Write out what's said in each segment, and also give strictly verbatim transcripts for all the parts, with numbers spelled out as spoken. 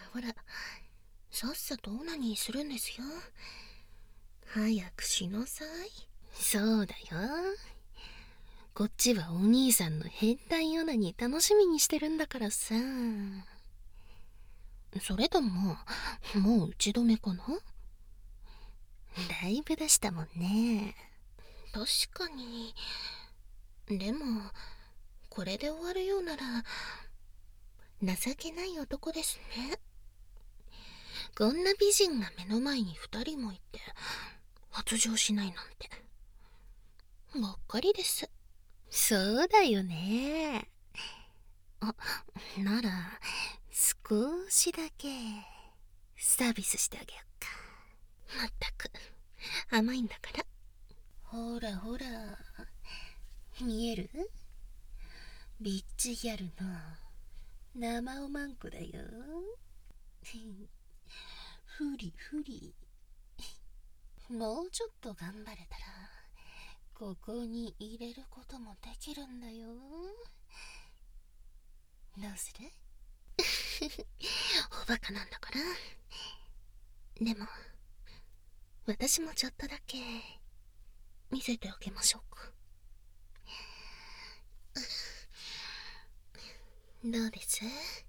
ほら、さっさとオナニーするんですよ。早くしなさい。そうだよ。こっちはお兄さんの変態オナニー楽しみにしてるんだからさ。それとも、もう打ち止めかな？だいぶ出したもんね。確かに。でも、これで終わるようなら、情けない男ですね。こんな美人が目の前に二人もいて、発情しないなんて。がっかりです。そうだよね。あ、なら、少しだけ、サービスしてあげようか。まったく、甘いんだから。ほらほら、見える？ビッチギャルの生おまんこだよ。ふりふり。もうちょっと頑張れたら、ここに入れることもできるんだよ。どうする？おバカなんだから。でも、私もちょっとだけ見せてあげましょうか。どうです？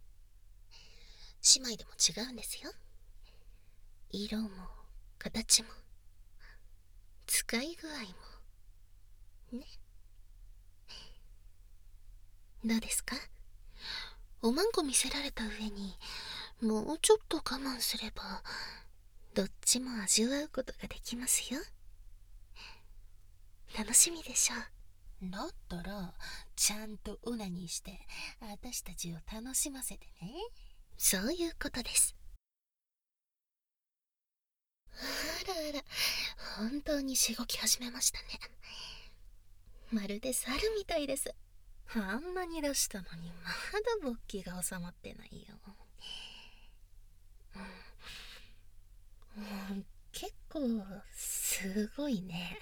姉妹でも違うんですよ。色も形も使い具合もね。どうですか？おまんこ見せられた上にもうちょっと我慢すればどっちも味わうことができますよ。楽しみでしょう。だったらちゃんとオナニーして私たちを楽しませてね。そういうことです。あらあら、本当にしごき始めましたね。まるで猿みたいです。あんなに出したのにまだ勃起が収まってないよ。うん、結構すごいね。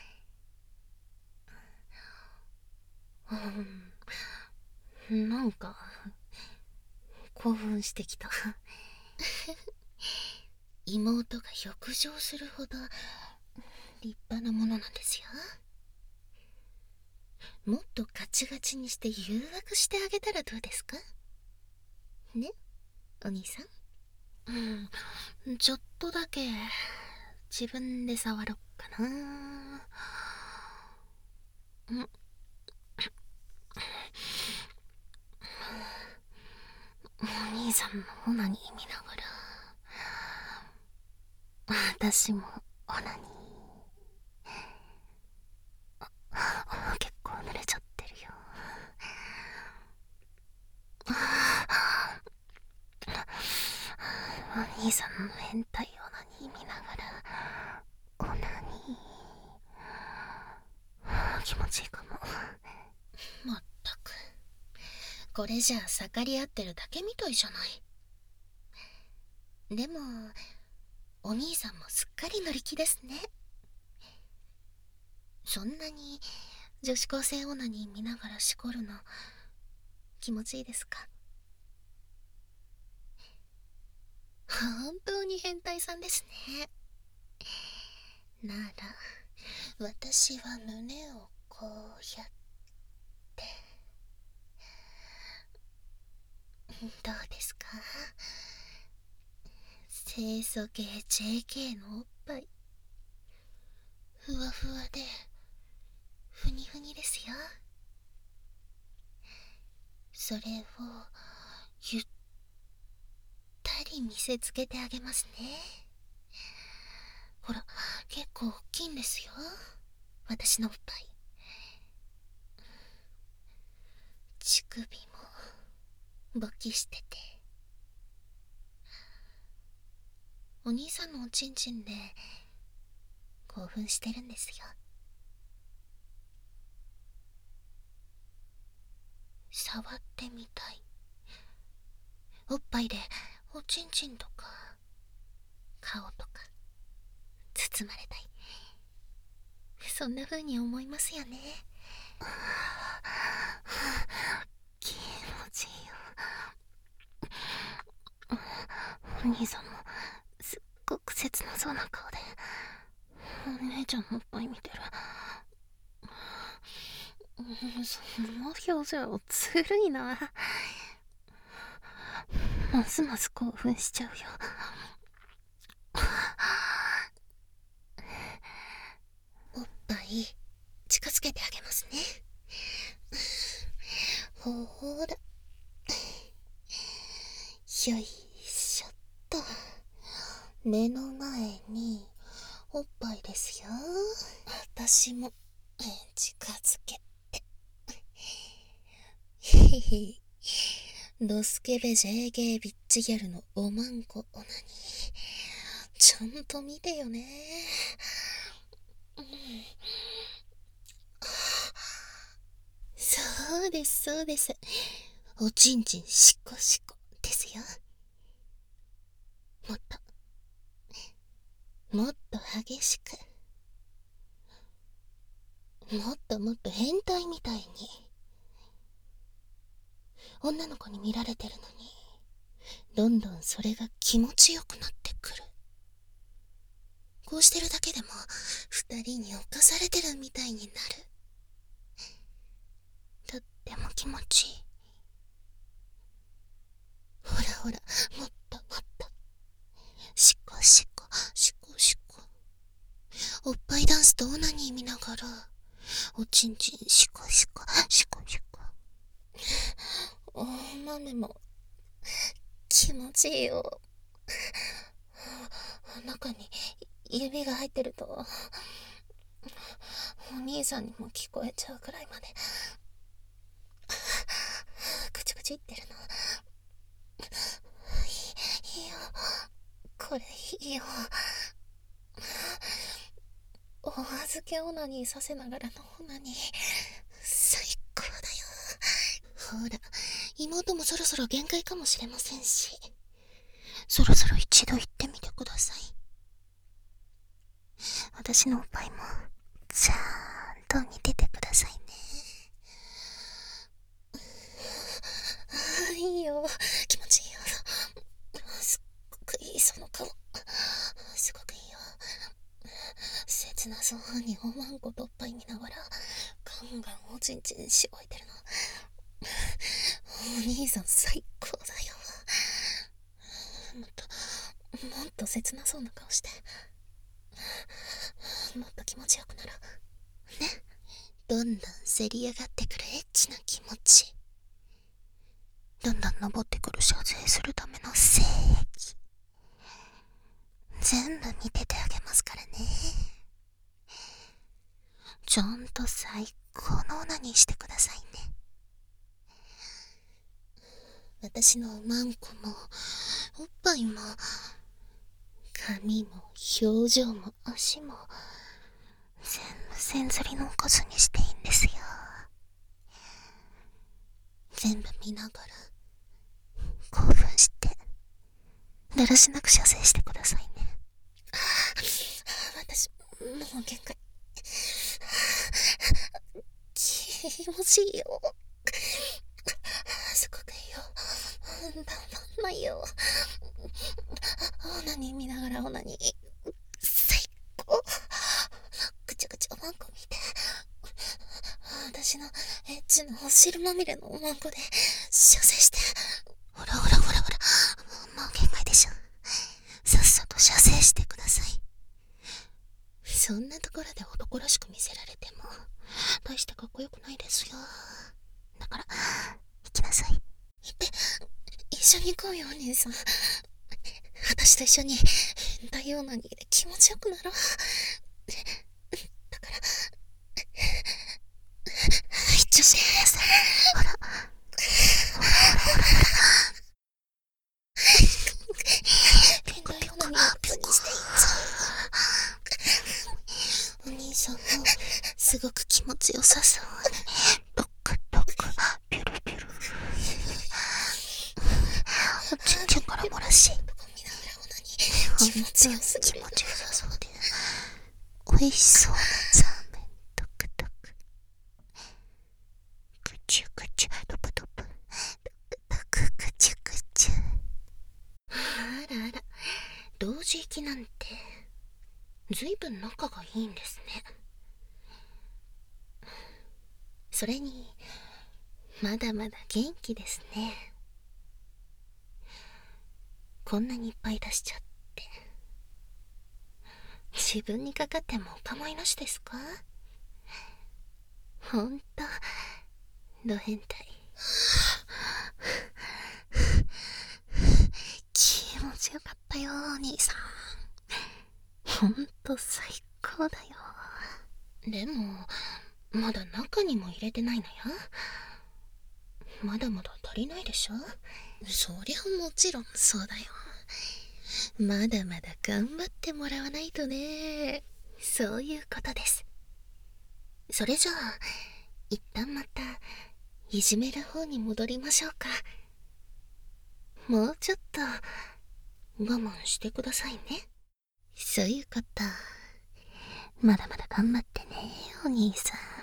うん、なんか興奮してきた。妹が浴場するほど立派なものなんですよ。もっとガチガチにして誘惑してあげたらどうですかね、お兄さん。うん、ちょっとだけ自分で触ろっかな。うん、お兄さんのオナニー見ながら私もオナニー。結構濡れちゃってるよ。お兄さんの変態オナニー見ながらオナニー、気持ちいいかも。まったく、これじゃあ盛り合ってるだけみたいじゃない。でもお兄さんもすっかり乗り気ですね。そんなに女子高生オナニー見ながらしこるの気持ちいいですか？本当に変態さんですね。なら私は胸をこうやってどうですか？清楚系 ジェーケー のおっぱい、ふわふわでふにふにですよ。それをゆったり見せつけてあげますね。ほら、結構大きいんですよ、私のおっぱい。乳首も勃起してて、お兄さんのおちんちんで興奮してるんですよ。触ってみたい。おっぱいでおちんちんとか顔とか包まれたい、そんな風に思いますよね。気持ちいいよ。 お兄さんもすっごく切なそうな顔でお姉ちゃんのおっぱい見てる。その表情ずるいな。ますます興奮しちゃうよ。おっぱい近づけてあげますね。ほーら、よいしょっと。目の前におっぱいですよ。私も近づけて。へへ。ドスケベ ジェーゲー ビッチギャルのおまんこオナニーちゃんと見てよね。うん、そうですそうです。おちんちんしこしこですよ。もっともっと激しく、もっともっと変態みたいに。女の子に見られてるのにどんどんそれが気持ちよくなってくる。こうしてるだけでも二人に侵されてるみたいになる。とっても気持ちいい。ほらほら、もっともっと。しこしこしこしこ。おっぱいダンスとオナニー見ながらおちんちんしこしこしこしこ。お豆も気持ちいいよ。中に指が入ってるとお兄さんにも聞こえちゃうくらいまでくちくち言ってるの。いいよ、これいいよ。お預けオナニーさせながらのオナニー最高だよ。ほら、妹もそろそろ限界かもしれませんし、そろそろ一度行ってみてください。私のおっぱいもちゃんと見ててくださいね。ああ、いいよ、気持ちいいよ。すっごくいい、その顔。すごくいいよ。切なそうにおまんことおっぱい見ながらガンガンおちんちんしごいてるの。お兄さん最高だよ。もっともっと切なそうな顔して、もっと気持ちよくなるね。どんどんせり上がってくるエッチな気持ち、どんどん登ってくる射精するための精液、全部見ててあげますからね。ちゃんと最高のオナニーしてくださいね。私のおまんこもおっぱいも髪も表情も足も全部線ずりのおかずにしていいんですよ。全部見ながら興奮してだらしなく射精してくださいね。ああ、私もう限界。気持ちいいよ。すごくいいよ。たまんないよ。オナニー見ながらオナニー最高。ぐちゃぐちゃおまんこ見て、私のエッチなお汁まみれのおまんこで射精して。ほらほらほらほら、もう限界でしょ。さっさと射精してください。そんなところで男らしく見せられても大してかっこよくないですよ。だから行きなさい。行って、一緒に行こうよお姉さん。私と一緒に変態オナニーで気持ちよくなろう。だから一緒してください。ほらほらほらほらほら。変態オナニーをプにしていっちゃう。お兄さんもすごく気持ちよさそうにドクドクピュルピュル、おちんちんから漏らし気持ちよすぎる。気持ちよさそうで美味しそうなザーメンドクドク、クチュクチュドプドプドクドククチュクチュ。あらあら、 同時行きなんてずいぶん仲がいいんですね。それにまだまだ元気ですね。こんなにいっぱい出しちゃって、自分にかかってもお構いなしですか？ほんとド変態。気持ちよかったよお兄さん、ほんと最高だよ。でもまだ中にも入れてないのよ。まだまだ足りないでしょ。そりゃもちろんそうだよ。まだまだ頑張ってもらわないとね。そういうことです。それじゃあ一旦またいじめる方に戻りましょうか。もうちょっと我慢してくださいね。そういうこと。まだまだ頑張ってねお兄さん。